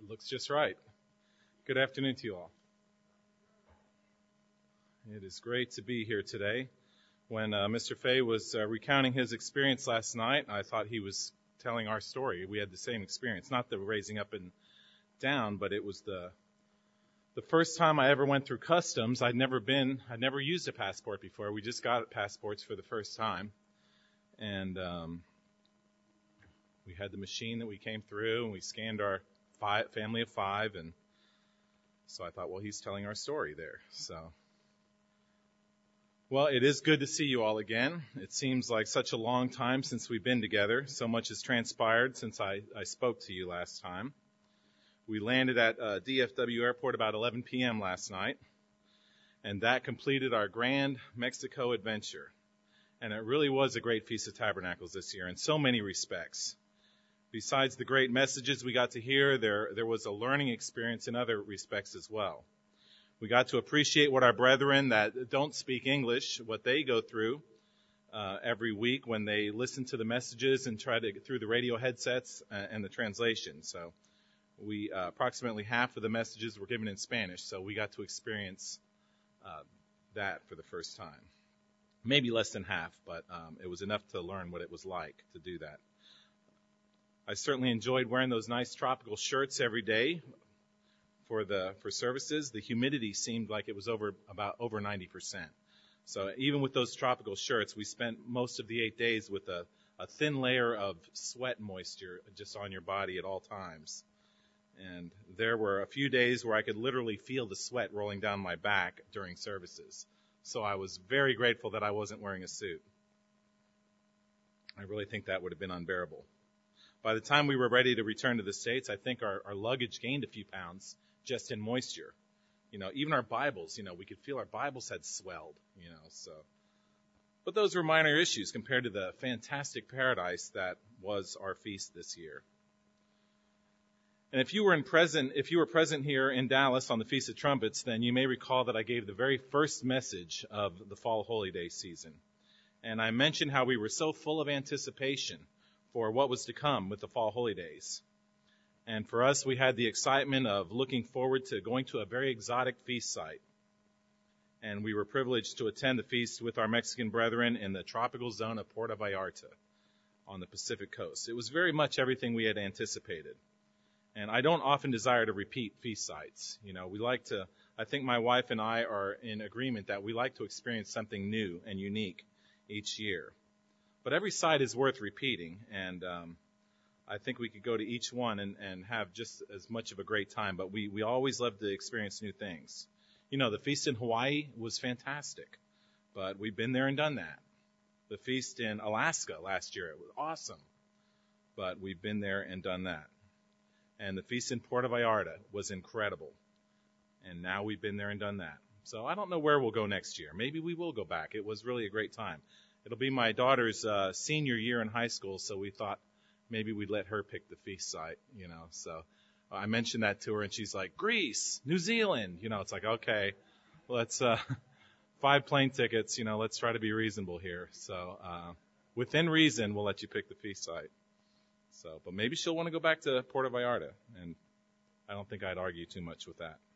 Looks just right. Good afternoon to you all. It is great to be here today. When Mr. Fay was recounting his experience last night, I thought he was telling our story. We had the same experience, not the raising up and down, but it was the first time I ever went through customs. I'd never used a passport before. We just got passports for the first time, and we had the machine that we came through, and we scanned our family of 5, and so I thought, well, he's telling our story there. Well, it is good to see you all again. It seems like such a long time since we've been together. So much has transpired since I spoke to you last time. We landed at DFW Airport about 11 p.m. last night, and that completed our Grand Mexico adventure. And it really was a great Feast of Tabernacles this year in so many respects. Besides the great messages we got to hear, there was a learning experience in other respects as well. We got to appreciate what our brethren that don't speak English, what they go through every week when they listen to the messages and try to get through the radio headsets and the translation. So we approximately half of the messages were given in Spanish, so we got to experience that for the first time. Maybe less than half, but it was enough to learn what it was like to do that. I certainly enjoyed wearing those nice tropical shirts every day for services. The humidity seemed like it was over 90%. So even with those tropical shirts, we spent most of the 8 days with a thin layer of sweat moisture just on your body at all times. And there were a few days where I could literally feel the sweat rolling down my back during services. So I was very grateful that I wasn't wearing a suit. I really think that would have been unbearable. By the time we were ready to return to the States, I think our luggage gained a few pounds just in moisture. Even our Bibles, we could feel our Bibles had swelled, so. But those were minor issues compared to the fantastic paradise that was our feast this year. And if you were present here in Dallas on the Feast of Trumpets, then you may recall that I gave the very first message of the Fall Holy Day season. And I mentioned how we were so full of anticipation for what was to come with the Fall Holy Days. And for us, we had the excitement of looking forward to going to a very exotic feast site. And we were privileged to attend the feast with our Mexican brethren in the tropical zone of Puerto Vallarta on the Pacific coast. It was very much everything we had anticipated. And I don't often desire to repeat feast sites. I think my wife and I are in agreement that we like to experience something new and unique each year. But every site is worth repeating, and I think we could go to each one and have just as much of a great time, but we always love to experience new things. The feast in Hawaii was fantastic, but we've been there and done that. The feast in Alaska last year, it was awesome, but we've been there and done that. And the feast in Puerto Vallarta was incredible, and now we've been there and done that. So I don't know where we'll go next year. Maybe we will go back. It was really a great time. It'll be my daughter's senior year in high school, so we thought maybe we'd let her pick the feast site, So I mentioned that to her, and she's like, Greece, New Zealand. It's like, okay, let's 5 plane tickets. Let's try to be reasonable here. So within reason, we'll let you pick the feast site. So, but maybe she'll want to go back to Puerto Vallarta, and I don't think I'd argue too much with that.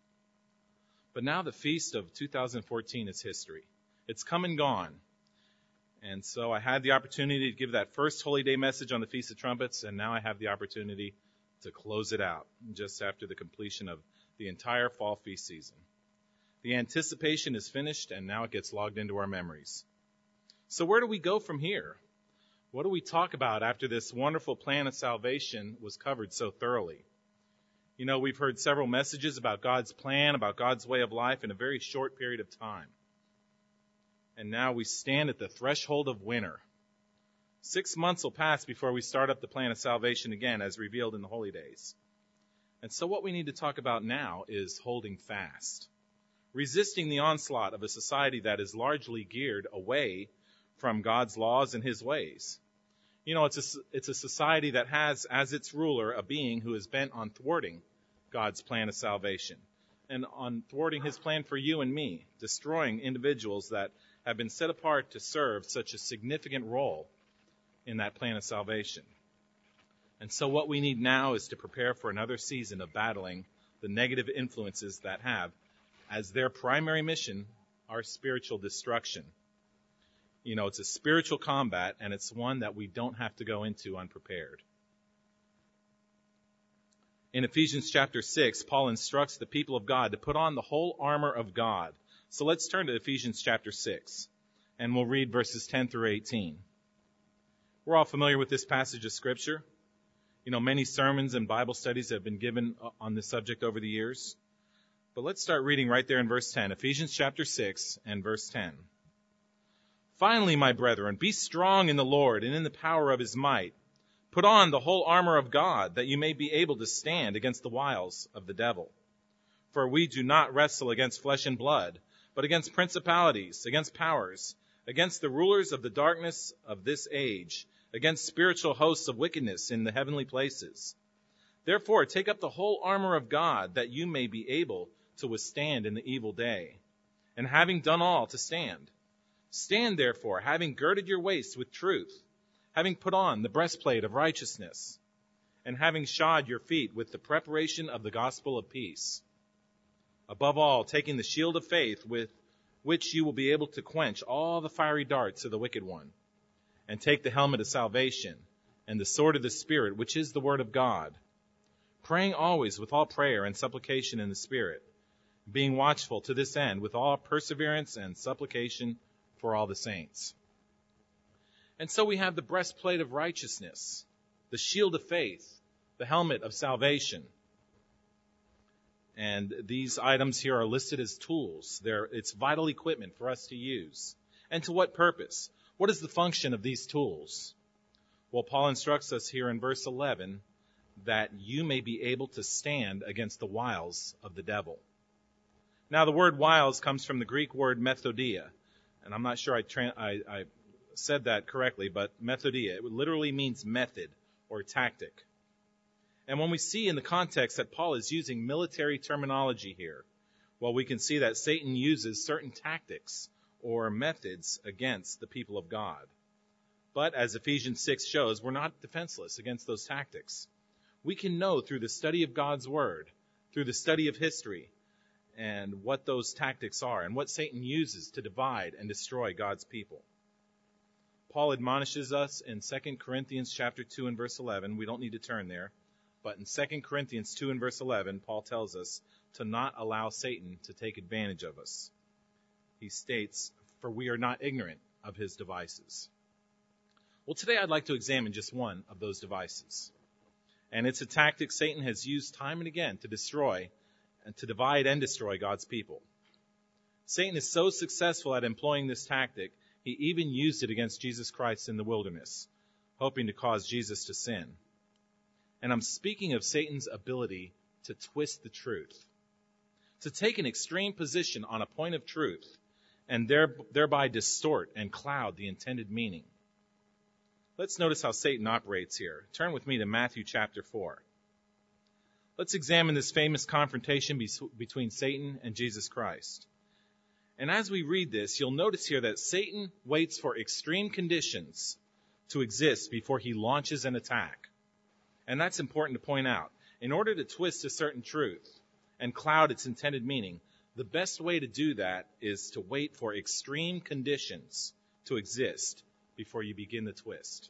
But now the feast of 2014 is history. It's come and gone. And so I had the opportunity to give that first Holy Day message on the Feast of Trumpets, and now I have the opportunity to close it out just after the completion of the entire fall feast season. The anticipation is finished, and now it gets logged into our memories. So where do we go from here? What do we talk about after this wonderful plan of salvation was covered so thoroughly? We've heard several messages about God's plan, about God's way of life in a very short period of time. And now we stand at the threshold of winter. 6 months will pass before we start up the plan of salvation again, as revealed in the Holy Days. And so what we need to talk about now is holding fast, resisting the onslaught of a society that is largely geared away from God's laws and his ways. It's a society that has as its ruler a being who is bent on thwarting God's plan of salvation and on thwarting his plan for you and me, destroying individuals that have been set apart to serve such a significant role in that plan of salvation. And so what we need now is to prepare for another season of battling the negative influences that have, as their primary mission, our spiritual destruction. You know, it's a spiritual combat, and it's one that we don't have to go into unprepared. In Ephesians chapter 6, Paul instructs the people of God to put on the whole armor of God. So let's turn to Ephesians chapter 6, and we'll read verses 10 through 18. We're all familiar with this passage of Scripture. You know, many sermons and Bible studies have been given on this subject over the years. But let's start reading right there in verse 10, Ephesians chapter 6 and verse 10. Finally, my brethren, be strong in the Lord and in the power of his might. Put on the whole armor of God, that you may be able to stand against the wiles of the devil. For we do not wrestle against flesh and blood, but against principalities, against powers, against the rulers of the darkness of this age, against spiritual hosts of wickedness in the heavenly places. Therefore, take up the whole armor of God, that you may be able to withstand in the evil day. And having done all, to stand. Stand therefore, having girded your waist with truth, having put on the breastplate of righteousness, and having shod your feet with the preparation of the gospel of peace. Above all, taking the shield of faith, with which you will be able to quench all the fiery darts of the wicked one. And take the helmet of salvation, and the sword of the Spirit, which is the word of God, praying always with all prayer and supplication in the Spirit, being watchful to this end with all perseverance and supplication for all the saints. And so we have the breastplate of righteousness, the shield of faith, the helmet of salvation. And these items here are listed as tools. It's vital equipment for us to use. And to what purpose? What is the function of these tools? Well, Paul instructs us here in verse 11 that you may be able to stand against the wiles of the devil. Now, the word wiles comes from the Greek word methodia. And I'm not sure I said that correctly, but methodia, it literally means method or tactic. And when we see in the context that Paul is using military terminology here, well, we can see that Satan uses certain tactics or methods against the people of God. But as Ephesians 6 shows, we're not defenseless against those tactics. We can know through the study of God's Word, through the study of history, and what those tactics are, and what Satan uses to divide and destroy God's people. Paul admonishes us in 2 Corinthians chapter 2 and verse 11. We don't need to turn there. But in 2 Corinthians 2 and verse 11, Paul tells us to not allow Satan to take advantage of us. He states, for we are not ignorant of his devices. Well, today I'd like to examine just one of those devices. And it's a tactic Satan has used time and again to destroy and to divide and destroy God's people. Satan is so successful at employing this tactic, he even used it against Jesus Christ in the wilderness, hoping to cause Jesus to sin. And I'm speaking of Satan's ability to twist the truth, to take an extreme position on a point of truth, and thereby distort and cloud the intended meaning. Let's notice how Satan operates here. Turn with me to Matthew chapter 4. Let's examine this famous confrontation between Satan and Jesus Christ. And as we read this, you'll notice here that Satan waits for extreme conditions to exist before he launches an attack. And that's important to point out. In order to twist a certain truth and cloud its intended meaning, the best way to do that is to wait for extreme conditions to exist before you begin the twist.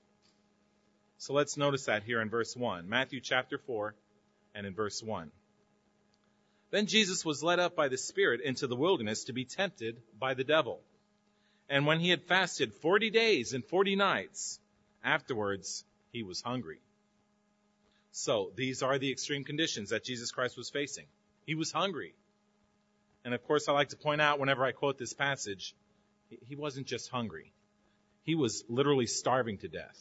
So let's notice that here in verse 1. Matthew chapter 4 and in verse 1. Then Jesus was led up by the Spirit into the wilderness to be tempted by the devil. And when he had fasted 40 days and 40 nights, afterwards he was hungry. So these are the extreme conditions that Jesus Christ was facing. He was hungry. And of course, I like to point out whenever I quote this passage, he wasn't just hungry. He was literally starving to death.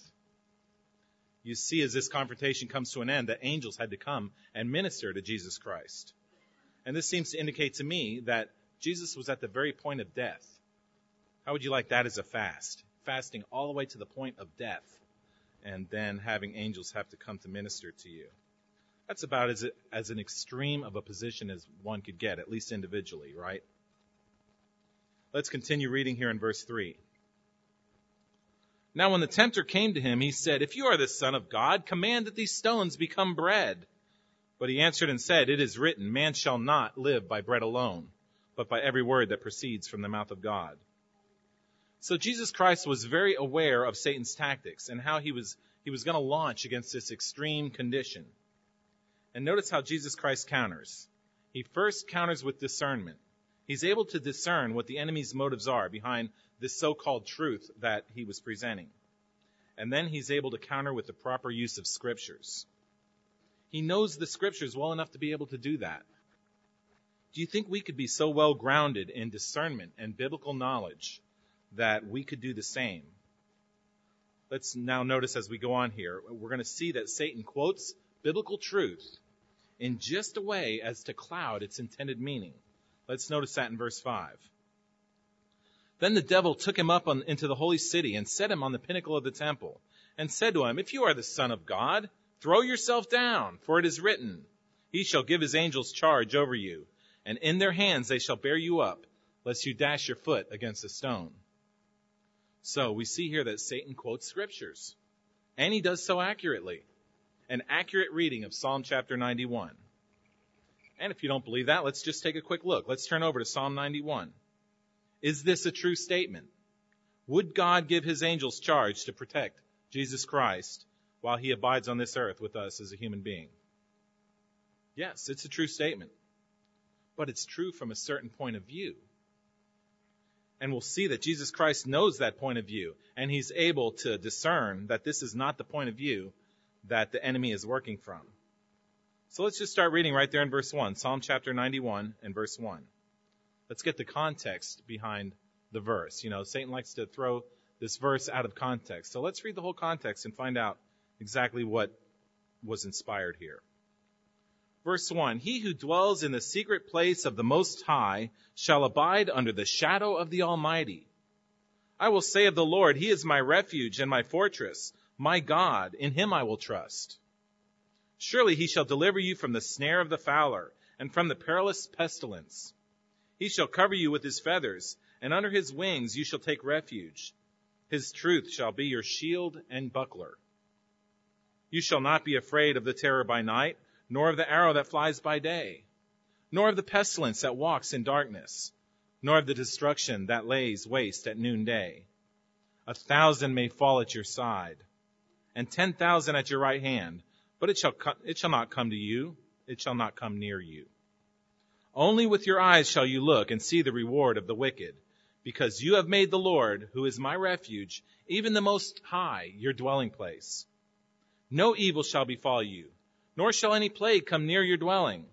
You see, as this confrontation comes to an end, that angels had to come and minister to Jesus Christ. And this seems to indicate to me that Jesus was at the very point of death. How would you like that as a fast? Fasting all the way to the point of death, and then having angels have to come to minister to you. That's about as an extreme of a position as one could get, at least individually, right? Let's continue reading here in verse 3. Now when the tempter came to him, he said, "If you are the Son of God, command that these stones become bread." But he answered and said, "It is written, man shall not live by bread alone, but by every word that proceeds from the mouth of God." So Jesus Christ was very aware of Satan's tactics and how he was going to launch against this extreme condition. And notice how Jesus Christ counters. He first counters with discernment. He's able to discern what the enemy's motives are behind this so-called truth that he was presenting. And then he's able to counter with the proper use of scriptures. He knows the scriptures well enough to be able to do that. Do you think we could be so well grounded in discernment and biblical knowledge that we could do the same? Let's now notice as we go on here, we're going to see that Satan quotes biblical truth in just a way as to cloud its intended meaning. Let's notice that in verse 5. Then the devil took him up into the holy city and set him on the pinnacle of the temple and said to him, "If you are the Son of God, throw yourself down, for it is written, he shall give his angels charge over you, and in their hands they shall bear you up, lest you dash your foot against a stone." So we see here that Satan quotes scriptures, and he does so accurately. An accurate reading of Psalm chapter 91. And if you don't believe that, let's just take a quick look. Let's turn over to Psalm 91. Is this a true statement? Would God give his angels charge to protect Jesus Christ while he abides on this earth with us as a human being? Yes, it's a true statement. But it's true from a certain point of view. And we'll see that Jesus Christ knows that point of view, and he's able to discern that this is not the point of view that the enemy is working from. So let's just start reading right there in verse 1, Psalm chapter 91 and verse 1. Let's get the context behind the verse. You know, Satan likes to throw this verse out of context. So let's read the whole context and find out exactly what was inspired here. Verse 1, "He who dwells in the secret place of the Most High shall abide under the shadow of the Almighty. I will say of the Lord, he is my refuge and my fortress, my God, in him I will trust. Surely he shall deliver you from the snare of the fowler and from the perilous pestilence. He shall cover you with his feathers, and under his wings you shall take refuge. His truth shall be your shield and buckler. You shall not be afraid of the terror by night, nor of the arrow that flies by day, nor of the pestilence that walks in darkness, nor of the destruction that lays waste at noonday. 1,000 may fall at your side, and 10,000 at your right hand, but it shall not come to you, it shall not come near you. Only with your eyes shall you look and see the reward of the wicked, because you have made the Lord, who is my refuge, even the Most High, your dwelling place. No evil shall befall you, nor shall any plague come near your dwelling.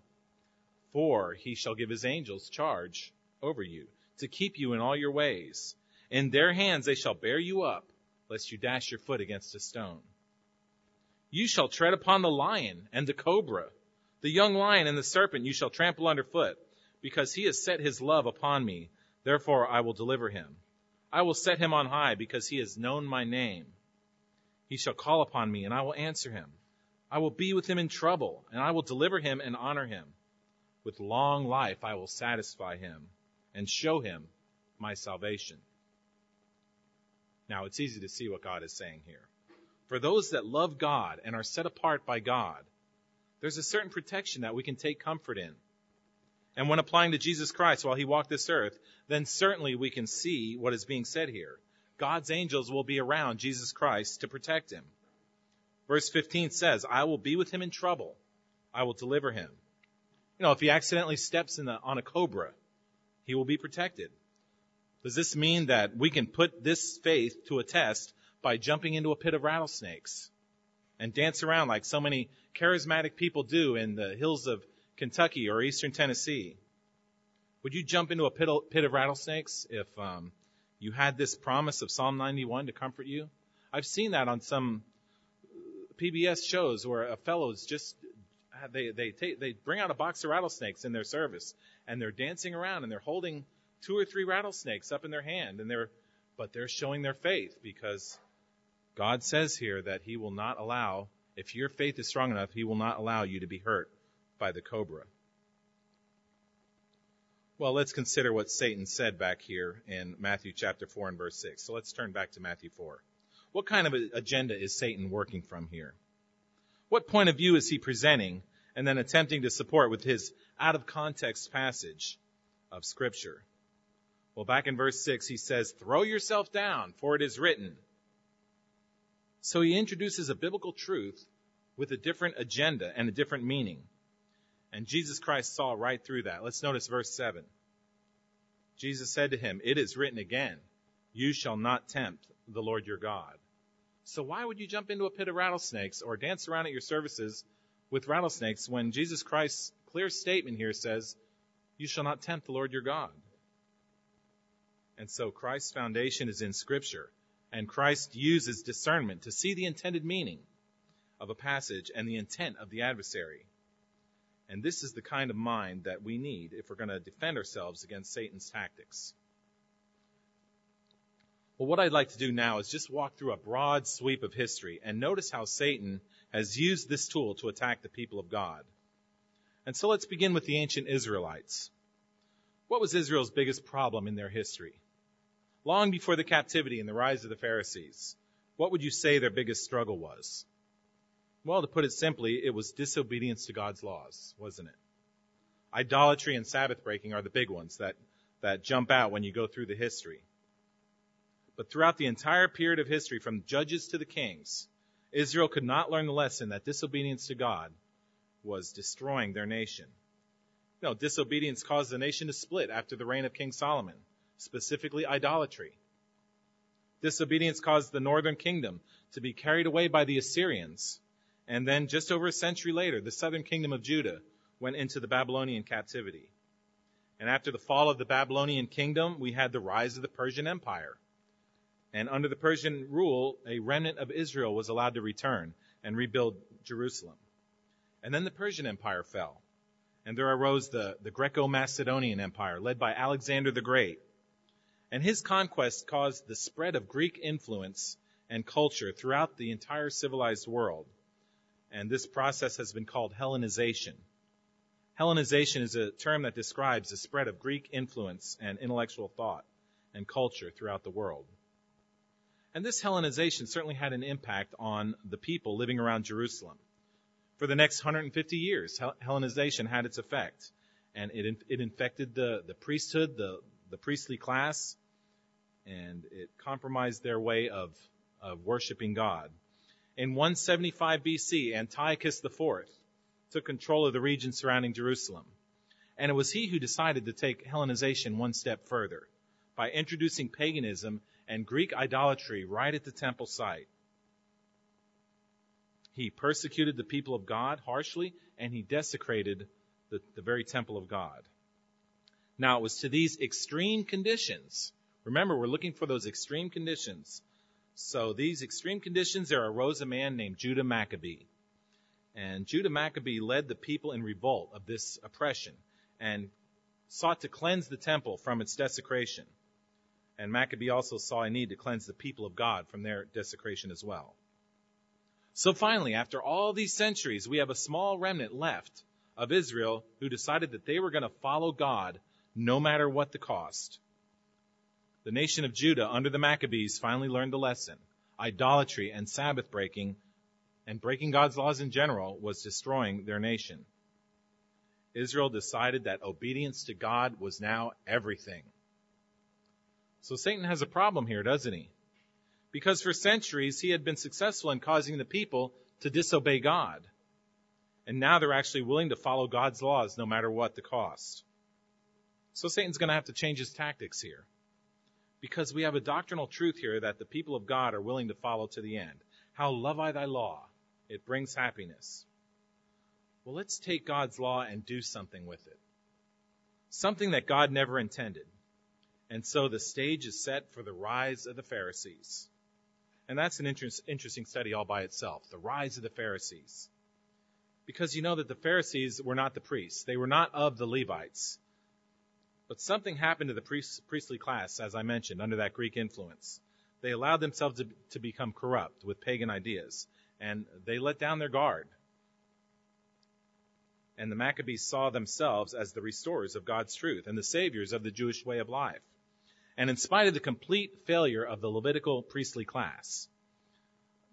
For he shall give his angels charge over you, to keep you in all your ways. In their hands they shall bear you up, lest you dash your foot against a stone. You shall tread upon the lion and the cobra, the young lion and the serpent you shall trample underfoot, because he has set his love upon me. Therefore I will deliver him. I will set him on high, because he has known my name. He shall call upon me, and I will answer him. I will be with him in trouble, and I will deliver him and honor him. With long life I will satisfy him and show him my salvation." Now it's easy to see what God is saying here. For those that love God and are set apart by God, there's a certain protection that we can take comfort in. And when applying to Jesus Christ while he walked this earth, then certainly we can see what is being said here. God's angels will be around Jesus Christ to protect him. Verse 15 says, "I will be with him in trouble. I will deliver him." You know, if he accidentally steps on a cobra, he will be protected. Does this mean that we can put this faith to a test by jumping into a pit of rattlesnakes and dance around like so many charismatic people do in the hills of Kentucky or eastern Tennessee? Would you jump into a pit of rattlesnakes if you had this promise of Psalm 91 to comfort you? I've seen that on some PBS shows where a fellow's just they bring out a box of rattlesnakes in their service, and they're dancing around and they're holding 2 or 3 rattlesnakes up in their hand, and they're showing their faith, because God says here that he will not allow, if your faith is strong enough, he will not allow you to be hurt by the cobra. Well, let's consider what Satan said back here in Matthew chapter 4 and verse 6. So let's turn back to Matthew 4. What kind of agenda is Satan working from here? What point of view is he presenting and then attempting to support with his out-of-context passage of Scripture? Well, back in verse 6, he says, "Throw yourself down, for it is written." So he introduces a biblical truth with a different agenda and a different meaning. And Jesus Christ saw right through that. Let's notice verse 7. Jesus said to him, "It is written again, you shall not tempt the Lord your God." So why would you jump into a pit of rattlesnakes or dance around at your services with rattlesnakes when Jesus Christ's clear statement here says, you shall not tempt the Lord your God? And so Christ's foundation is in Scripture, and Christ uses discernment to see the intended meaning of a passage and the intent of the adversary. And this is the kind of mind that we need if we're going to defend ourselves against Satan's tactics. Well, what I'd like to do now is just walk through a broad sweep of history and notice how Satan has used this tool to attack the people of God. And so let's begin with the ancient Israelites. What was Israel's biggest problem in their history? Long before the captivity and the rise of the Pharisees, what would you say their biggest struggle was? Well, to put it simply, it was disobedience to God's laws, wasn't it? Idolatry and Sabbath breaking are the big ones that jump out when you go through the history. But throughout the entire period of history, from Judges to the Kings, Israel could not learn the lesson that disobedience to God was destroying their nation. No, disobedience caused the nation to split after the reign of King Solomon, specifically idolatry. Disobedience caused the northern kingdom to be carried away by the Assyrians. And then just over a century later, the southern kingdom of Judah went into the Babylonian captivity. And after the fall of the Babylonian kingdom, we had the rise of the Persian Empire. And under the Persian rule, a remnant of Israel was allowed to return and rebuild Jerusalem. And then the Persian Empire fell. And there arose the Greco-Macedonian Empire, led by Alexander the Great. And his conquest caused the spread of Greek influence and culture throughout the entire civilized world. And this process has been called Hellenization. Hellenization is a term that describes the spread of Greek influence and intellectual thought and culture throughout the world. And this Hellenization certainly had an impact on the people living around Jerusalem. For the next 150 years, Hellenization had its effect. And it infected the priesthood, the priestly class, and it compromised their way of worshiping God. In 175 BC, Antiochus IV took control of the region surrounding Jerusalem. And it was he who decided to take Hellenization one step further by introducing paganism and Greek idolatry right at the temple site. He persecuted the people of God harshly, and he desecrated the very temple of God. Now, it was to these extreme conditions. Remember, we're looking for those extreme conditions. So these extreme conditions, there arose a man named Judah Maccabee. And Judah Maccabee led the people in revolt of this oppression and sought to cleanse the temple from its desecration. And Maccabee also saw a need to cleanse the people of God from their desecration as well. So finally, after all these centuries, we have a small remnant left of Israel who decided that they were going to follow God no matter what the cost. The nation of Judah under the Maccabees finally learned the lesson. Idolatry and Sabbath breaking and breaking God's laws in general was destroying their nation. Israel decided that obedience to God was now everything. So Satan has a problem here, doesn't he? Because for centuries he had been successful in causing the people to disobey God. And now they're actually willing to follow God's laws no matter what the cost. So Satan's going to have to change his tactics here. Because we have a doctrinal truth here that the people of God are willing to follow to the end. How love I thy law. It brings happiness. Well, let's take God's law and do something with it. Something that God never intended. And so the stage is set for the rise of the Pharisees. And that's an interesting study all by itself, the rise of the Pharisees. Because you know that the Pharisees were not the priests. They were not of the Levites. But something happened to the priestly class, as I mentioned, under that Greek influence. They allowed themselves to become corrupt with pagan ideas, and they let down their guard. And the Maccabees saw themselves as the restorers of God's truth and the saviors of the Jewish way of life. And in spite of the complete failure of the Levitical priestly class,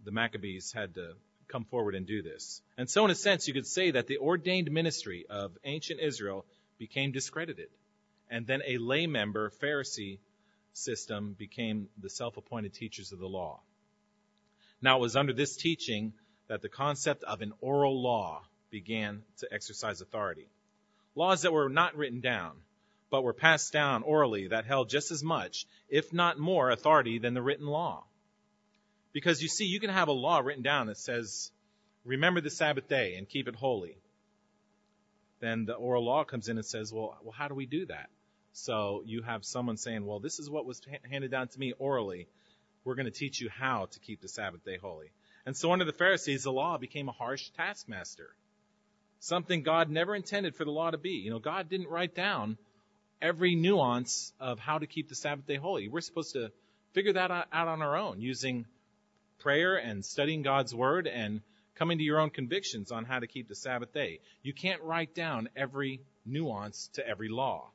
the Maccabees had to come forward and do this. And so in a sense, you could say that the ordained ministry of ancient Israel became discredited. And then a lay member, Pharisee system became the self-appointed teachers of the law. Now, it was under this teaching that the concept of an oral law began to exercise authority. Laws that were not written down, but were passed down orally that held just as much, if not more, authority than the written law. Because you see, you can have a law written down that says, remember the Sabbath day and keep it holy. Then the oral law comes in and says, well, how do we do that? So you have someone saying, well, this is what was handed down to me orally. We're going to teach you how to keep the Sabbath day holy. And so under the Pharisees, the law became a harsh taskmaster. Something God never intended for the law to be. God didn't write down every nuance of how to keep the Sabbath day holy. We're supposed to figure that out on our own using prayer and studying God's word and coming to your own convictions on how to keep the Sabbath day. You can't write down every nuance to every law.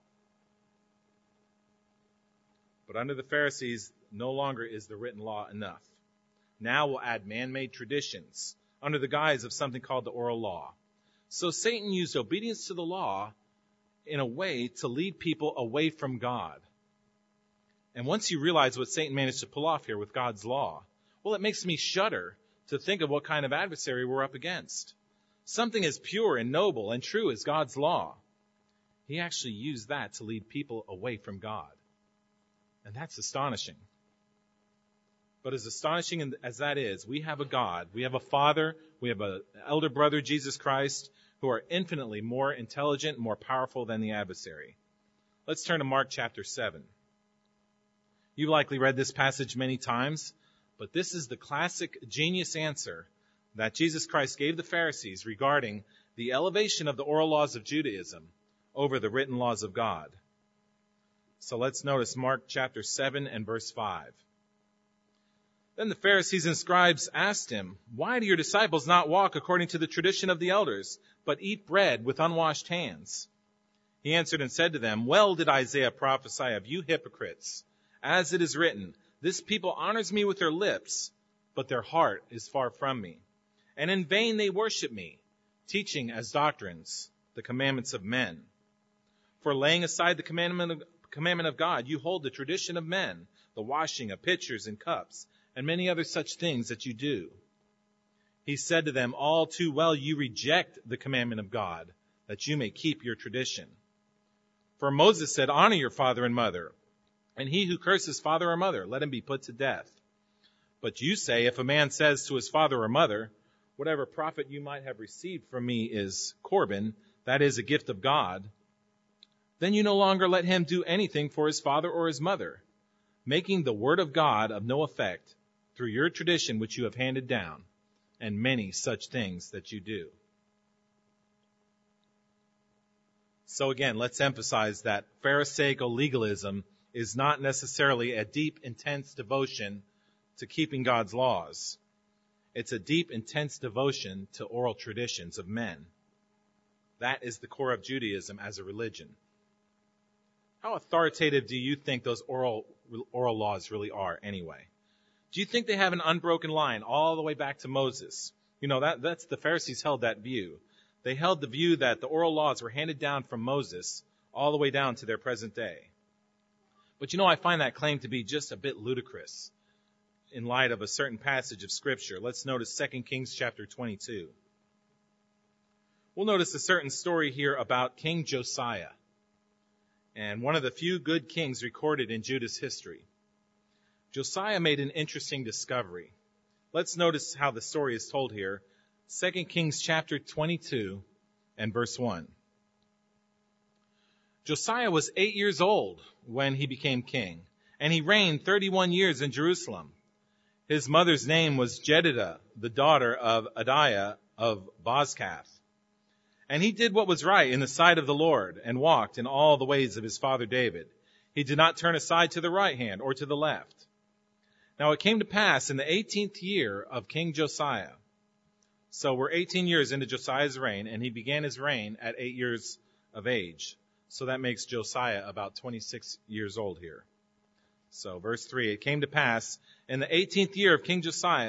But under the Pharisees, no longer is the written law enough. Now we'll add man-made traditions under the guise of something called the oral law. So Satan used obedience to the law in a way to lead people away from God. And once you realize what Satan managed to pull off here with God's law, well, it makes me shudder to think of what kind of adversary we're up against. Something as pure and noble and true as God's law. He actually used that to lead people away from God. And that's astonishing. But as astonishing as that is, we have a God, we have a Father, we have an elder brother, Jesus Christ, who are infinitely more intelligent, more powerful than the adversary. Let's turn to Mark chapter 7. You've likely read this passage many times, but this is the classic genius answer that Jesus Christ gave the Pharisees regarding the elevation of the oral laws of Judaism over the written laws of God. So let's notice Mark chapter 7 and verse 5. Then the Pharisees and scribes asked him, why do your disciples not walk according to the tradition of the elders, but eat bread with unwashed hands? He answered and said to them, well did Isaiah prophesy of you hypocrites, as it is written, this people honors me with their lips, but their heart is far from me. And in vain they worship me, teaching as doctrines the commandments of men. For laying aside the commandment of God, you hold the tradition of men, the washing of pitchers and cups, and many other such things that you do. He said to them, all too well you reject the commandment of God, that you may keep your tradition. For Moses said, honor your father and mother, and he who curses father or mother, let him be put to death. But you say, if a man says to his father or mother, whatever profit you might have received from me is Corban, that is a gift of God, then you no longer let him do anything for his father or his mother, making the word of God of no effect through your tradition which you have handed down, and many such things that you do. So again, let's emphasize that Pharisaical legalism is not necessarily a deep, intense devotion to keeping God's laws. It's a deep, intense devotion to oral traditions of men. That is the core of Judaism as a religion. How authoritative do you think those oral laws really are anyway? Do you think they have an unbroken line all the way back to Moses? That's the Pharisees held that view. They held the view that the oral laws were handed down from Moses all the way down to their present day. But I find that claim to be just a bit ludicrous in light of a certain passage of Scripture. Let's notice 2 Kings chapter 22. We'll notice a certain story here about King Josiah, and one of the few good kings recorded in Judah's history. Josiah made an interesting discovery. Let's notice how the story is told here. 2 Kings chapter 22 and verse 1. Josiah was 8 years old when he became king, and he reigned 31 years in Jerusalem. His mother's name was Jedidah, the daughter of Adiah of Bozkath. And he did what was right in the sight of the Lord, and walked in all the ways of his father David. He did not turn aside to the right hand or to the left. Now it came to pass in the 18th year of King Josiah. So we're 18 years into Josiah's reign, and he began his reign at 8 years of age. So that makes Josiah about 26 years old here. So verse 3, it came to pass in the 18th year of King Josiah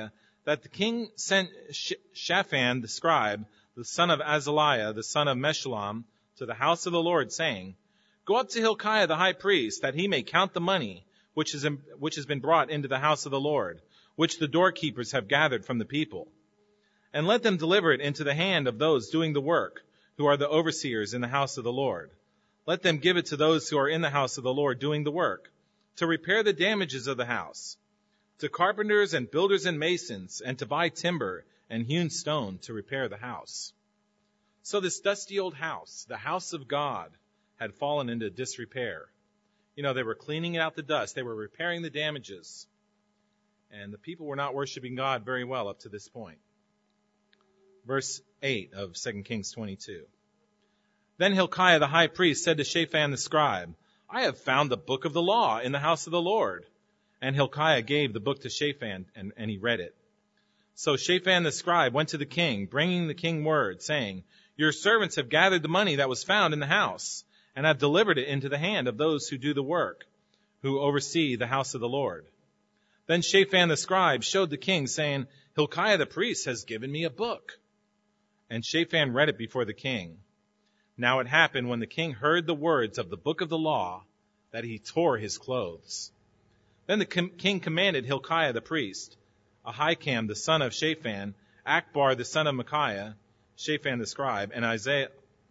that the king sent Shaphan the scribe, the son of Azaliah, the son of Meshullam, to the house of the Lord, saying, Go up to Hilkiah the high priest, that he may count the money which has been brought into the house of the Lord, which the doorkeepers have gathered from the people. And let them deliver it into the hand of those doing the work, who are the overseers in the house of the Lord. Let them give it to those who are in the house of the Lord doing the work, to repair the damages of the house, to carpenters and builders and masons, and to buy timber and hewn stone to repair the house. So this dusty old house, the house of God, had fallen into disrepair. They were cleaning out the dust. They were repairing the damages. And the people were not worshiping God very well up to this point. Verse 8 of 2 Kings 22. Then Hilkiah the high priest said to Shaphan the scribe, I have found the book of the law in the house of the Lord. And Hilkiah gave the book to Shaphan, and he read it. So Shaphan the scribe went to the king, bringing the king word, saying, Your servants have gathered the money that was found in the house, and have delivered it into the hand of those who do the work, who oversee the house of the Lord. Then Shaphan the scribe showed the king, saying, Hilkiah the priest has given me a book. And Shaphan read it before the king. Now it happened when the king heard the words of the book of the law, that he tore his clothes. Then the king commanded Hilkiah the priest, Ahikam the son of Shaphan, Akbar the son of Micaiah, Shaphan the scribe, and Asaiah,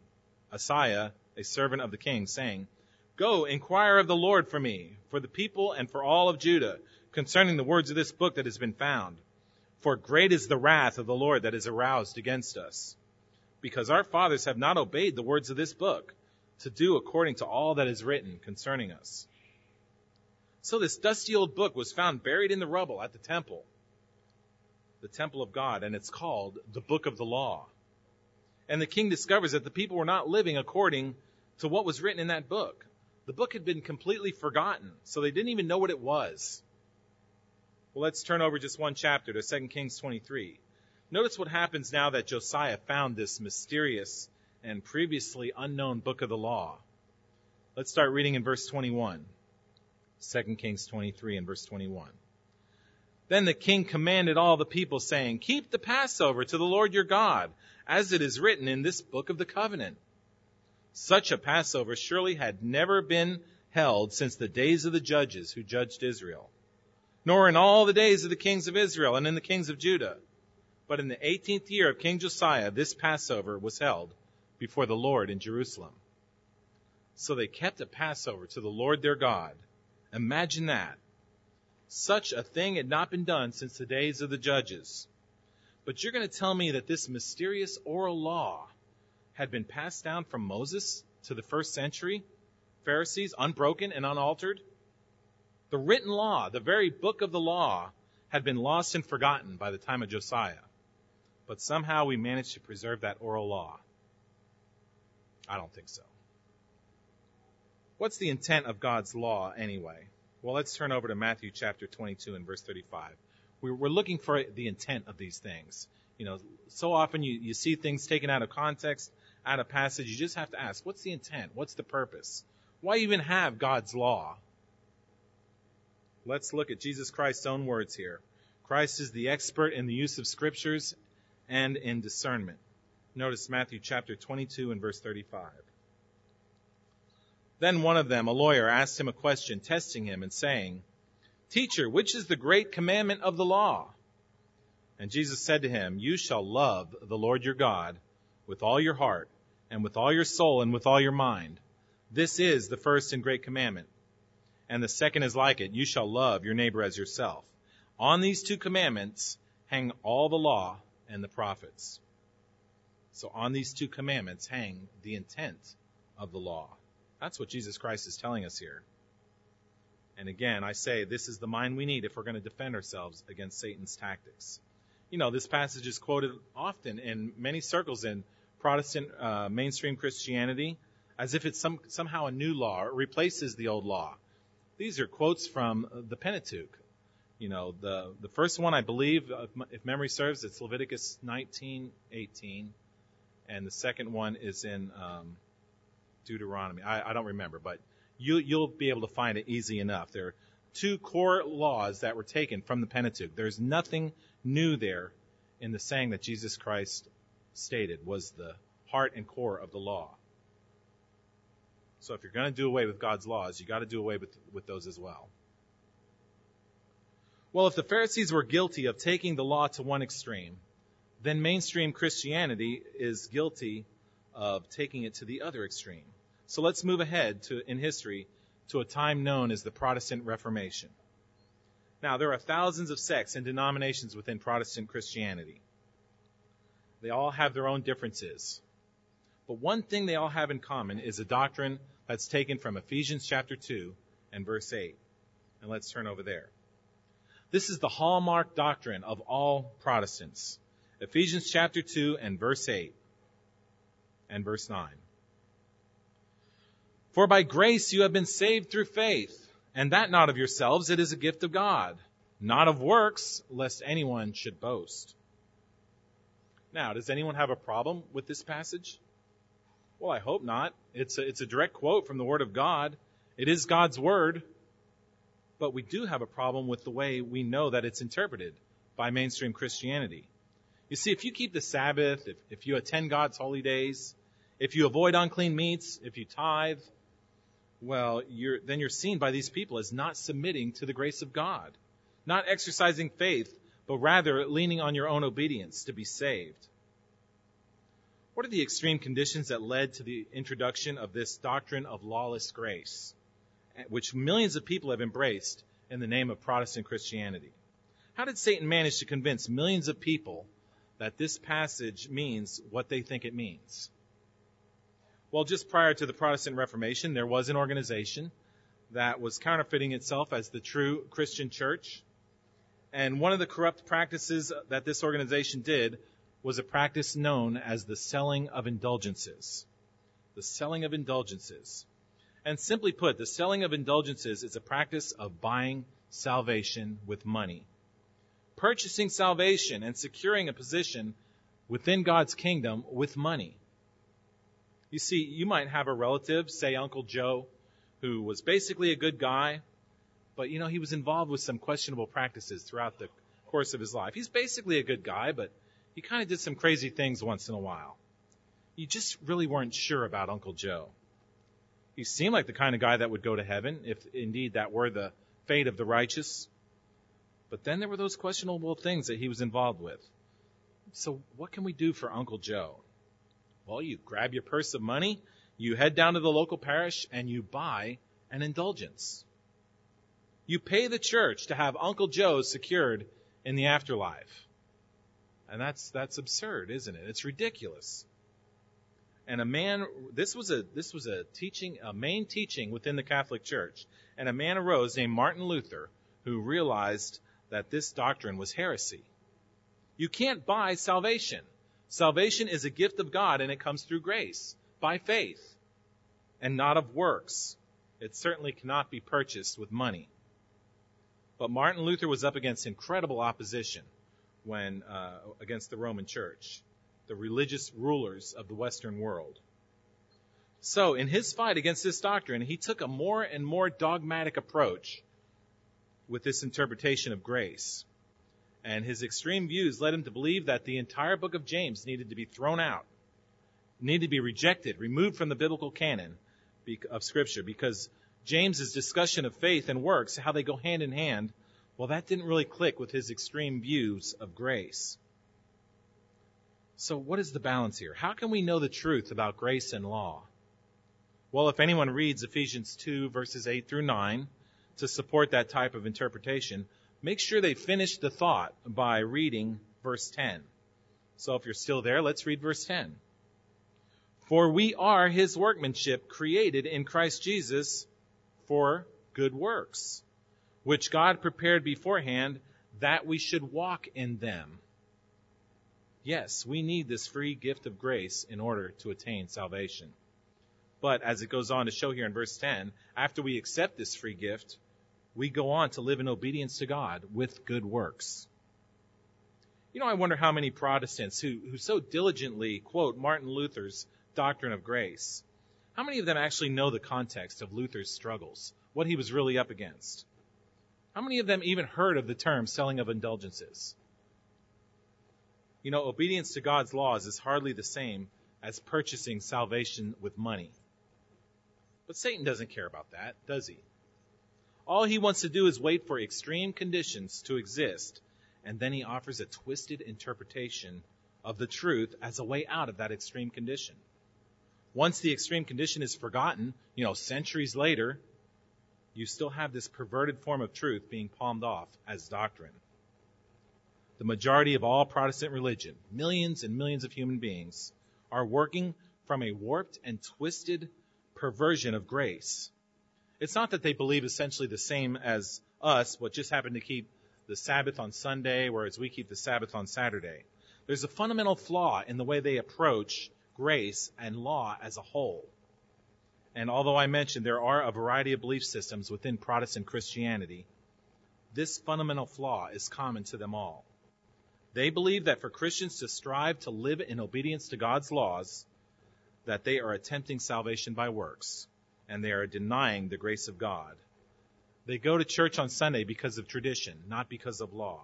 a servant of the king, saying, Go, inquire of the Lord for me, for the people and for all of Judah, concerning the words of this book that has been found. For great is the wrath of the Lord that is aroused against us, because our fathers have not obeyed the words of this book, to do according to all that is written concerning us. So this dusty old book was found buried in the rubble at the temple of God, and it's called the Book of the Law. And the king discovers that the people were not living according to what was written in that book. The book had been completely forgotten, so they didn't even know what it was. Well, let's turn over just one chapter to 2 Kings 23. Notice what happens now that Josiah found this mysterious and previously unknown book of the law. Let's start reading in verse 21. 2 Kings 23 and verse 21. Then the king commanded all the people, saying, Keep the Passover to the Lord your God, as it is written in this book of the covenant. Such a Passover surely had never been held since the days of the judges who judged Israel, nor in all the days of the kings of Israel and in the kings of Judah. But in the 18th year of King Josiah, this Passover was held before the Lord in Jerusalem. So they kept a Passover to the Lord their God. Imagine that. Such a thing had not been done since the days of the judges. But you're going to tell me that this mysterious oral law had been passed down from Moses to the first century Pharisees, unbroken and unaltered? The written law, the very book of the law, had been lost and forgotten by the time of Josiah. But somehow we managed to preserve that oral law. I don't think so. What's the intent of God's law anyway? Well, let's turn over to Matthew chapter 22 and verse 35. We're looking for the intent of these things. So often you see things taken out of context, out of passage. You just have to ask, what's the intent? What's the purpose? Why even have God's law? Let's look at Jesus Christ's own words here. Christ is the expert in the use of scriptures and in discernment. Notice Matthew chapter 22 and verse 35. Then one of them, a lawyer, asked him a question, testing him and saying, Teacher, which is the great commandment of the law? And Jesus said to him, You shall love the Lord your God with all your heart and with all your soul and with all your mind. This is the first and great commandment. And the second is like it. You shall love your neighbor as yourself. On these two commandments hang all the law and the prophets. So on these two commandments hang the intent of the law. That's what Jesus Christ is telling us here. And again, I say this is the mind we need if we're going to defend ourselves against Satan's tactics. This passage is quoted often in many circles in Protestant mainstream Christianity as if it's somehow a new law. It replaces the old law. These are quotes from the Pentateuch. The first one, I believe, if memory serves, it's Leviticus 19:18, and the second one is in Deuteronomy. I don't remember, but you'll be able to find it easy enough. There are two core laws that were taken from the Pentateuch. There's nothing new there in the saying that Jesus Christ stated was the heart and core of the law. So if you're going to do away with God's laws, you got to do away with those as well. Well, if the Pharisees were guilty of taking the law to one extreme, then mainstream Christianity is guilty of taking it to the other extreme. So let's move ahead in history to a time known as the Protestant Reformation. Now, there are thousands of sects and denominations within Protestant Christianity. They all have their own differences. But one thing they all have in common is a doctrine that's taken from Ephesians chapter 2 and verse 8. And let's turn over there. This is the hallmark doctrine of all Protestants. Ephesians chapter 2 and verse 8 and verse 9. For by grace you have been saved through faith, and that not of yourselves, it is a gift of God, not of works, lest anyone should boast. Now, does anyone have a problem with this passage? Well, I hope not. It's a direct quote from the Word of God. It is God's Word. But we do have a problem with the way we know that it's interpreted by mainstream Christianity. You see, if you keep the Sabbath, if you attend God's holy days, if you avoid unclean meats, if you tithe, well, then you're seen by these people as not submitting to the grace of God, not exercising faith, but rather leaning on your own obedience to be saved. What are the extreme conditions that led to the introduction of this doctrine of lawless grace, which millions of people have embraced in the name of Protestant Christianity? How did Satan manage to convince millions of people that this passage means what they think it means? Well, just prior to the Protestant Reformation, there was an organization that was counterfeiting itself as the true Christian church. And one of the corrupt practices that this organization did was a practice known as the selling of indulgences. The selling of indulgences. And simply put, the selling of indulgences is a practice of buying salvation with money. Purchasing salvation and securing a position within God's kingdom with money. You see, you might have a relative, say Uncle Joe, who was basically a good guy, but he was involved with some questionable practices throughout the course of his life. He's basically a good guy, but he kind of did some crazy things once in a while. You just really weren't sure about Uncle Joe. He seemed like the kind of guy that would go to heaven, if indeed that were the fate of the righteous. But then there were those questionable things that he was involved with. So what can we do for Uncle Joe? Well, you grab your purse of money, you head down to the local parish, and you buy an indulgence. You pay the church to have Uncle Joe secured in the afterlife. And that's absurd, isn't it? It's ridiculous. And this was a teaching, a main teaching within the Catholic Church. And a man arose named Martin Luther who realized that this doctrine was heresy. You can't buy salvation. Salvation is a gift of God, and it comes through grace, by faith, and not of works. It certainly cannot be purchased with money. But Martin Luther was up against incredible opposition against the Roman Church, the religious rulers of the Western world. So in his fight against this doctrine, he took a more and more dogmatic approach with this interpretation of grace. And his extreme views led him to believe that the entire book of James needed to be thrown out, needed to be rejected, removed from the biblical canon of Scripture, because James's discussion of faith and works, how they go hand in hand, well, that didn't really click with his extreme views of grace. So what is the balance here? How can we know the truth about grace and law? Well, if anyone reads Ephesians 2, verses 8 through 9, to support that type of interpretation, make sure they finish the thought by reading verse 10. So if you're still there, let's read verse 10. For we are his workmanship, created in Christ Jesus for good works, which God prepared beforehand that we should walk in them. Yes, we need this free gift of grace in order to attain salvation. But as it goes on to show here in verse 10, after we accept this free gift, we go on to live in obedience to God with good works. I wonder how many Protestants who so diligently quote Martin Luther's doctrine of grace, how many of them actually know the context of Luther's struggles, what he was really up against? How many of them even heard of the term selling of indulgences? You know, obedience to God's laws is hardly the same as purchasing salvation with money. But Satan doesn't care about that, does he? All he wants to do is wait for extreme conditions to exist, and then he offers a twisted interpretation of the truth as a way out of that extreme condition. Once the extreme condition is forgotten, centuries later, you still have this perverted form of truth being palmed off as doctrine. The majority of all Protestant religion, millions and millions of human beings, are working from a warped and twisted perversion of grace. It's not that they believe essentially the same as us, but just happen to keep the Sabbath on Sunday, whereas we keep the Sabbath on Saturday. There's a fundamental flaw in the way they approach grace and law as a whole. And although I mentioned there are a variety of belief systems within Protestant Christianity, this fundamental flaw is common to them all. They believe that for Christians to strive to live in obedience to God's laws, that they are attempting salvation by works, and they are denying the grace of God. They go to church on Sunday because of tradition, not because of law.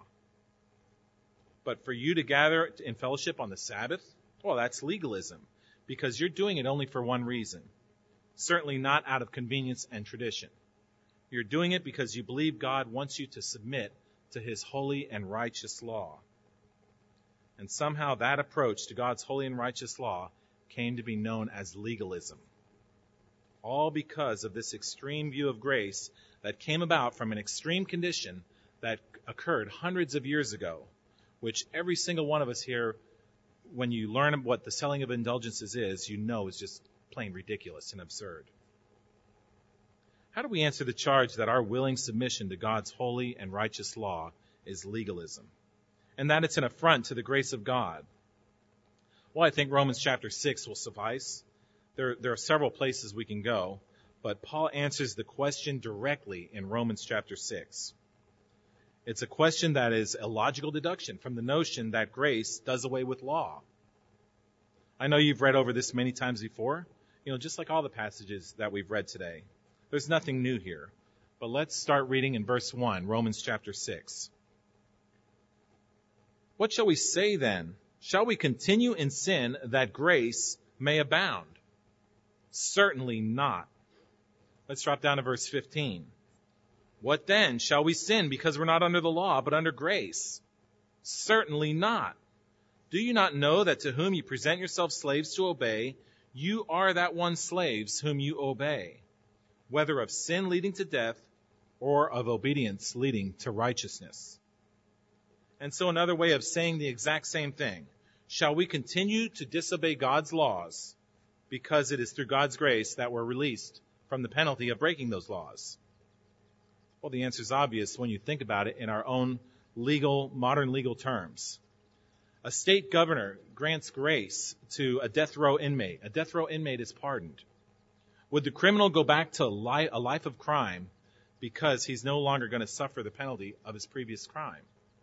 But for you to gather in fellowship on the Sabbath, well, that's legalism, because you're doing it only for one reason. Certainly not out of convenience and tradition. You're doing it because you believe God wants you to submit to his holy and righteous law. And somehow that approach to God's holy and righteous law came to be known as legalism. All because of this extreme view of grace that came about from an extreme condition that occurred hundreds of years ago, which every single one of us here, when you learn what the selling of indulgences is, is just plain ridiculous and absurd. How do we answer the charge that our willing submission to God's holy and righteous law is legalism, and that it's an affront to the grace of God? Well, I think Romans chapter 6 will suffice. There are several places we can go, but Paul answers the question directly in Romans chapter 6. It's a question that is a logical deduction from the notion that grace does away with law. I know you've read over this many times before, just like all the passages that we've read today. There's nothing new here. But let's start reading in verse 1, Romans chapter 6. What shall we say then? Shall we continue in sin that grace may abound? Certainly not. Let's drop down to verse 15. What then? Shall we sin because we're not under the law, but under grace? Certainly not. Do you not know that to whom you present yourselves slaves to obey, you are that one slaves whom you obey, whether of sin leading to death or of obedience leading to righteousness? And so another way of saying the exact same thing. Shall we continue to disobey God's laws because it is through God's grace that we're released from the penalty of breaking those laws? Well, the answer is obvious when you think about it in our own modern legal terms. A state governor grants grace to a death row inmate. A death row inmate is pardoned. Would the criminal go back to a life of crime because he's no longer going to suffer the penalty of his previous crime?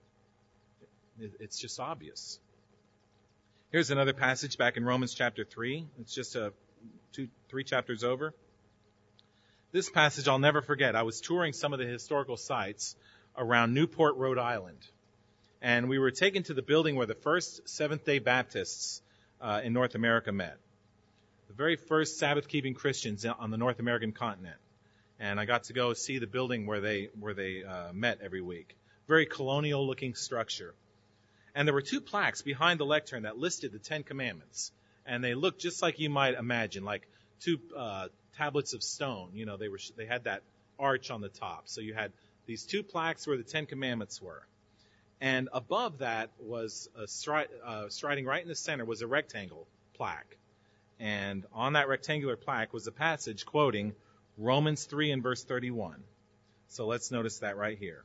It's just obvious. Here's another passage back in Romans chapter 3. It's just 3 chapters over. This passage I'll never forget. I was touring some of the historical sites around Newport, Rhode Island. And we were taken to the building where the first Seventh-day Baptists in North America met. The very first Sabbath-keeping Christians on the North American continent. And I got to go see the building where they met every week. Very colonial-looking structure. And there were 2 plaques behind the lectern that listed the 10 Commandments. And they looked just like you might imagine, like 2 tablets of stone. They had that arch on the top. So you had these 2 plaques where the 10 Commandments were. And above that was striding right in the center was a rectangle plaque. And on that rectangular plaque was a passage quoting Romans 3 and verse 31. So let's notice that right here.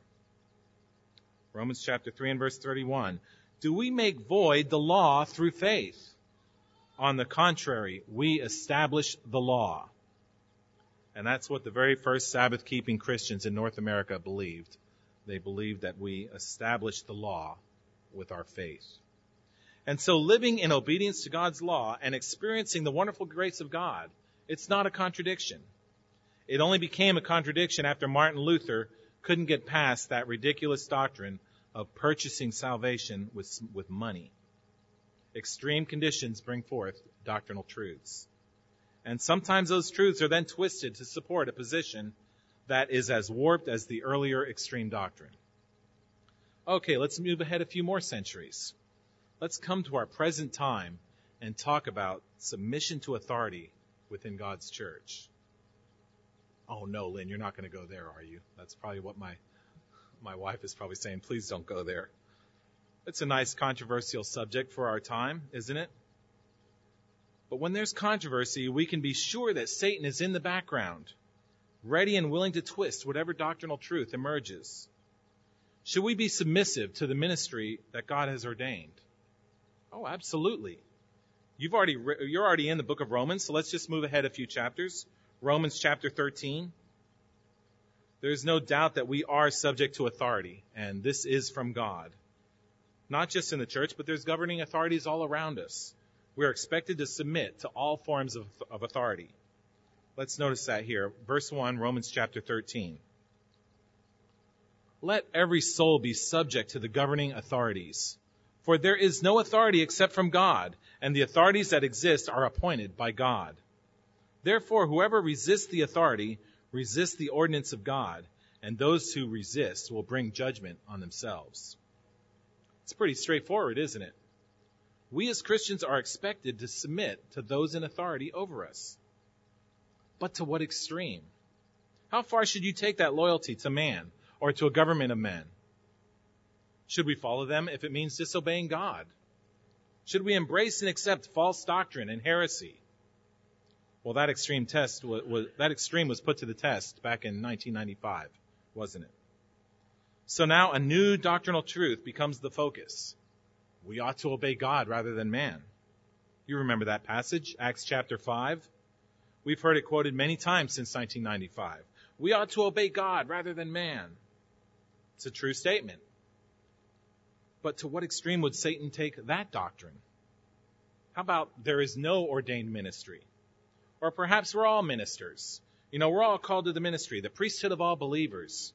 Romans chapter 3 and verse 31. Do we make void the law through faith? On the contrary, we establish the law. And that's what the very first Sabbath-keeping Christians in North America believed. They believed that we established the law with our faith. And so living in obedience to God's law and experiencing the wonderful grace of God, it's not a contradiction. It only became a contradiction after Martin Luther couldn't get past that ridiculous doctrine of purchasing salvation with money. Extreme conditions bring forth doctrinal truths. And sometimes those truths are then twisted to support a position that is as warped as the earlier extreme doctrine. Okay, let's move ahead a few more centuries. Let's come to our present time and talk about submission to authority within God's church. Oh no, Lynn, you're not going to go there, are you? That's probably what my wife is probably saying. Please don't go there. It's a nice controversial subject for our time, isn't it? But when there's controversy, we can be sure that Satan is in the background, ready and willing to twist whatever doctrinal truth emerges. Should we be submissive to the ministry that God has ordained? Oh, absolutely. You're already in the book of Romans, so let's just move ahead a few chapters. Romans chapter 13. There's no doubt that we are subject to authority, and this is from God. Not just in the church, but there's governing authorities all around us. We're expected to submit to all forms of authority. Let's notice that here. Verse 1, Romans chapter 13. Let every soul be subject to the governing authorities. For there is no authority except from God, and the authorities that exist are appointed by God. Therefore, whoever resists the authority resists the ordinance of God, and those who resist will bring judgment on themselves. It's pretty straightforward, isn't it? We as Christians are expected to submit to those in authority over us. But to what extreme? How far should you take that loyalty to man or to a government of men? Should we follow them if it means disobeying God? Should we embrace and accept false doctrine and heresy? Well, that extreme was put to the test back in 1995, wasn't it? So now a new doctrinal truth becomes the focus. We ought to obey God rather than man. You remember that passage, Acts chapter 5? We've heard it quoted many times since 1995. We ought to obey God rather than man. It's a true statement. But to what extreme would Satan take that doctrine? How about there is no ordained ministry? Or perhaps we're all ministers. We're all called to the ministry, the priesthood of all believers.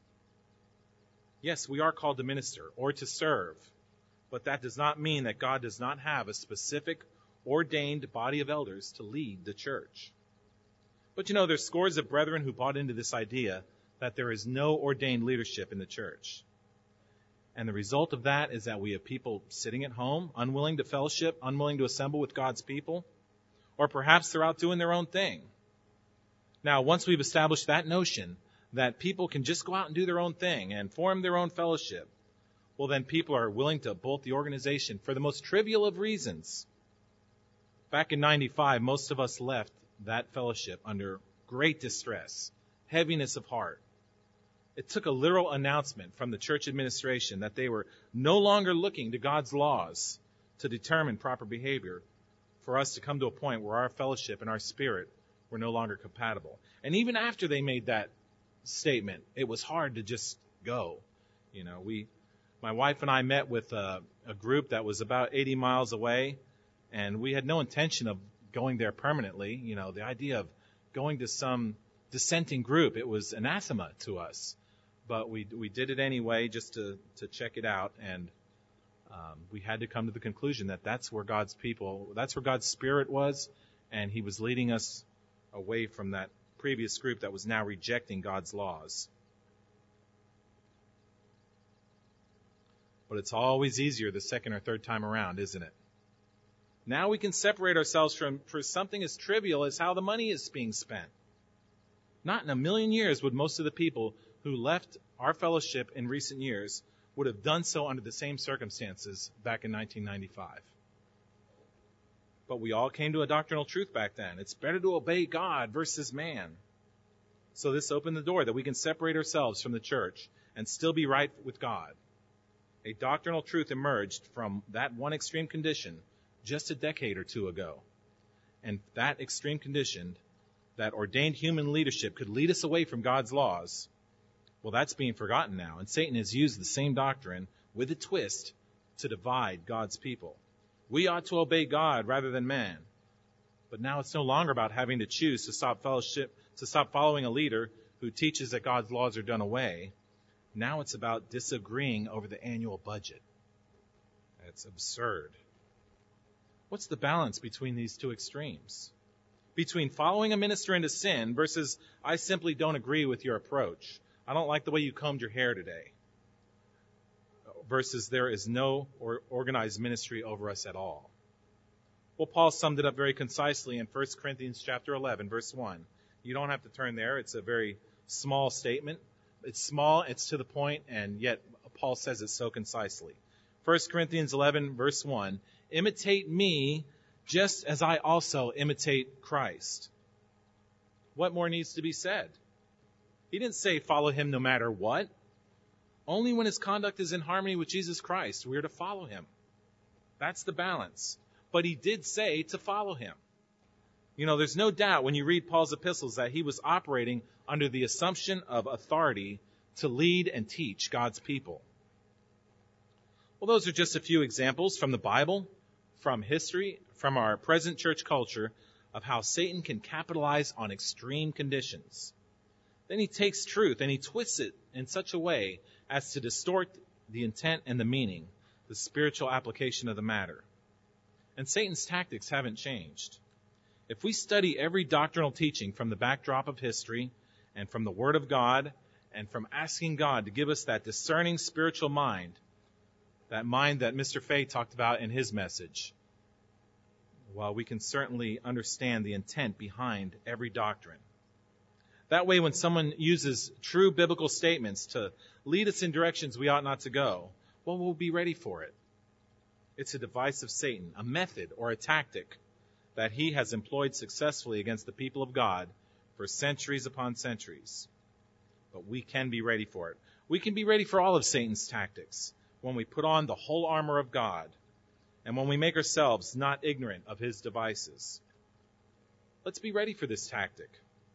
Yes, we are called to minister or to serve. But that does not mean that God does not have a specific ordained body of elders to lead the church. But there's scores of brethren who bought into this idea that there is no ordained leadership in the church. And the result of that is that we have people sitting at home, unwilling to fellowship, unwilling to assemble with God's people, or perhaps they're out doing their own thing. Now, once we've established that notion that people can just go out and do their own thing and form their own fellowship, well, then people are willing to bolt the organization for the most trivial of reasons. Back in 95, most of us left that fellowship under great distress, heaviness of heart. It took a literal announcement from the church administration that they were no longer looking to God's laws to determine proper behavior for us to come to a point where our fellowship and our spirit were no longer compatible. And even after they made that statement, it was hard to just go. My wife and I met with a group that was about 80 miles away, and we had no intention of going there permanently. The idea of going to some dissenting group, it was anathema to us. But we did it anyway just to check it out, and we had to come to the conclusion that that's where God's spirit was, and he was leading us away from that previous group that was now rejecting God's laws. But it's always easier the second or third time around, isn't it? Now we can separate ourselves for something as trivial as how the money is being spent. Not in a million years would most of the people who left our fellowship in recent years would have done so under the same circumstances back in 1995. But we all came to a doctrinal truth back then. It's better to obey God versus man. So this opened the door that we can separate ourselves from the church and still be right with God. A doctrinal truth emerged from that one extreme condition just a decade or two ago. And that extreme condition, that ordained human leadership could lead us away from God's laws, well, that's being forgotten now. And Satan has used the same doctrine with a twist to divide God's people. We ought to obey God rather than man. But now it's no longer about having to choose to stop fellowship, to stop following a leader who teaches that God's laws are done away. Now it's about disagreeing over the annual budget. That's absurd. What's the balance between these two extremes? Between following a minister into sin versus I simply don't agree with your approach. I don't like the way you combed your hair today. Versus there is no organized ministry over us at all. Well, Paul summed it up very concisely in 1 Corinthians chapter 11, verse 1. You don't have to turn there. It's a very small statement. It's small, it's to the point, and yet Paul says it so concisely. 1 Corinthians 11, verse 1. Imitate me just as I also imitate Christ. What more needs to be said? He didn't say follow him no matter what. Only when his conduct is in harmony with Jesus Christ, we are to follow him. That's the balance. But he did say to follow him. You know, there's no doubt when you read Paul's epistles that he was operating under the assumption of authority to lead and teach God's people. Well, those are just a few examples from the Bible, from history, from our present church culture of how Satan can capitalize on extreme conditions. Then he takes truth and he twists it in such a way as to distort the intent and the meaning, the spiritual application of the matter. And Satan's tactics haven't changed. If we study every doctrinal teaching from the backdrop of history and from the Word of God and from asking God to give us that discerning spiritual mind that Mr. Fay talked about in his message, well, we can certainly understand the intent behind every doctrine. That way, when someone uses true biblical statements to lead us in directions we ought not to go, well, we'll be ready for it. It's a device of Satan, a method or a tactic that he has employed successfully against the people of God for centuries upon centuries. But we can be ready for it. We can be ready for all of Satan's tactics when we put on the whole armor of God and when we make ourselves not ignorant of his devices. Let's be ready for this tactic.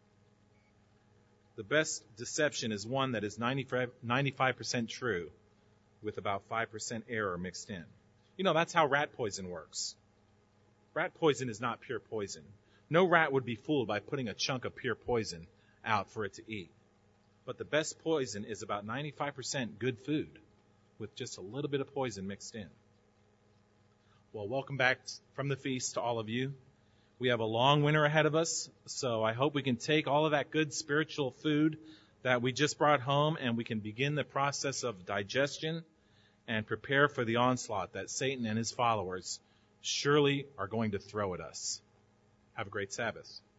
The best deception is one that is 95% true with about 5% error mixed in. You know, that's how rat poison works. Rat poison is not pure poison. No rat would be fooled by putting a chunk of pure poison out for it to eat. But the best poison is about 95% good food with just a little bit of poison mixed in. Well, welcome back from the feast to all of you. We have a long winter ahead of us, so I hope we can take all of that good spiritual food that we just brought home and we can begin the process of digestion and prepare for the onslaught that Satan and his followers surely are going to throw at us. Have a great Sabbath.